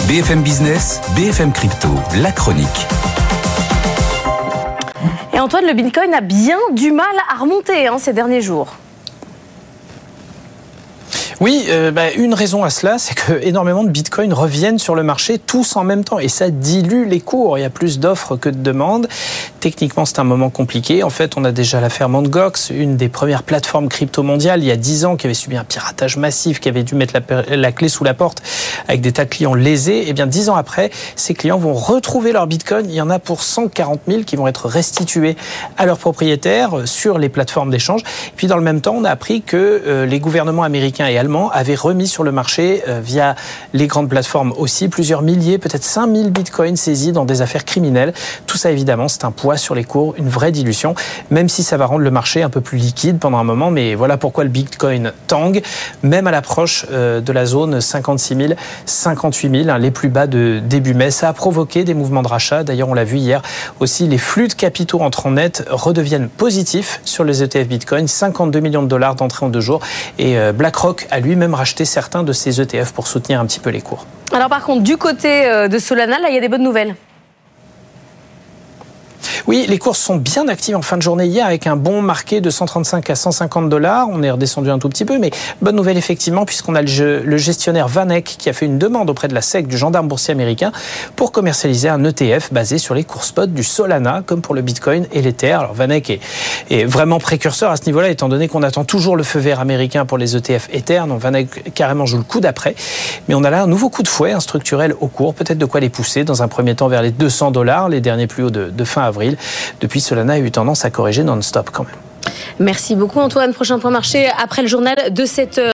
BFM Business, BFM Crypto, la chronique. Et Antoine, le Bitcoin a bien du mal à remonter ces derniers jours. Oui, une raison à cela, c'est que énormément de bitcoins reviennent sur le marché tous en même temps et ça dilue les cours. Il y a plus d'offres que de demandes. Techniquement, c'est un moment compliqué. En fait, on a déjà l'affaire Mt. Gox, une des premières plateformes crypto mondiales, il y a 10 ans, qui avait subi un piratage massif, qui avait dû mettre la clé sous la porte avec des tas de clients lésés. Et bien, 10 ans après, ces clients vont retrouver leur bitcoin. Il y en a pour 140 000 qui vont être restitués à leurs propriétaires sur les plateformes d'échange. Et puis, dans le même temps, on a appris que les gouvernements américains et allemands avaient remis sur le marché, via les grandes plateformes aussi, plusieurs milliers, peut-être 5000 bitcoins saisis dans des affaires criminelles. Tout ça, évidemment, c'est un poids sur les cours, une vraie dilution, même si ça va rendre le marché un peu plus liquide pendant un moment. Mais voilà pourquoi le bitcoin tangue, même à l'approche de la zone 56 000, 58 000, les plus bas de début mai. Ça a provoqué des mouvements de rachat. D'ailleurs, on l'a vu hier aussi, les flux de capitaux entrants nets redeviennent positifs sur les ETF Bitcoin. 52 millions de dollars d'entrée en 2 jours. Et BlackRock a lui-même racheté certains de ces ETF pour soutenir un petit peu les cours. Alors par contre, du côté de Solana, là, il y a des bonnes nouvelles. Oui, les courses sont bien actives en fin de journée hier avec un bond marqué de 135 à 150 $. On est redescendu un tout petit peu, mais bonne nouvelle effectivement, puisqu'on a le gestionnaire VanEck qui a fait une demande auprès de la SEC, du gendarme boursier américain, pour commercialiser un ETF basé sur les cours spot du Solana, comme pour le Bitcoin et l'Ether. Alors VanEck est vraiment précurseur à ce niveau-là, étant donné qu'on attend toujours le feu vert américain pour les ETF Ether. Donc VanEck carrément joue le coup d'après. Mais on a là un nouveau coup de fouet, un structurel au cours, peut-être de quoi les pousser dans un premier temps vers les 200 $, les derniers plus hauts de fin avril. Depuis, Solana a eu tendance à corriger non-stop quand même. Merci beaucoup Antoine. Prochain point marché après le journal de 7h.